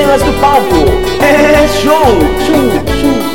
estrelas do palco. É show, show, show.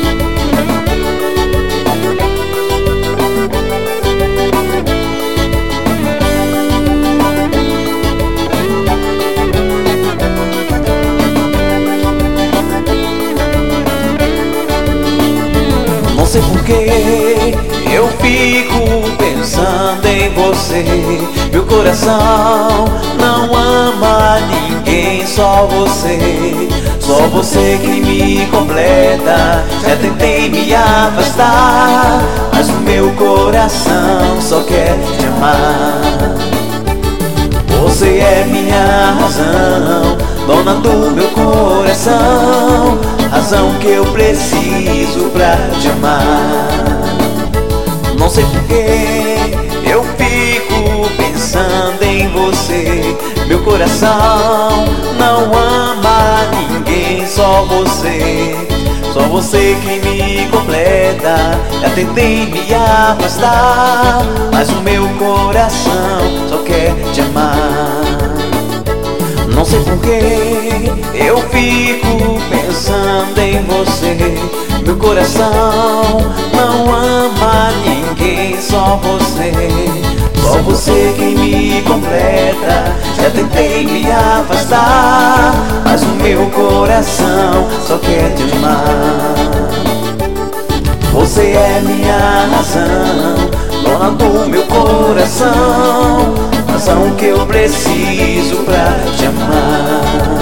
Não sei porquê, eu fico pensando em você. Meu coração não ama ninguém, só você. Só você que me completa. Já tentei me afastar, mas o meu coração só quer te amar. Você é minha razão, dona do meu coração, razão que eu preciso pra te amar. Não sei porquê, eu fico pensando em você. Meu coração não ama ninguém, só você. Só você que me completa. Já tentei me afastar, mas o meu coração só quer te amar. Não sei porquê, eu fico pensando em você. Meu coração não ama ninguém, só você. Só você que me completa. Já tentei me afastar, mas o meu coração só quer te amar. Você é minha razão, dona do meu coração, razão que eu preciso pra te amar.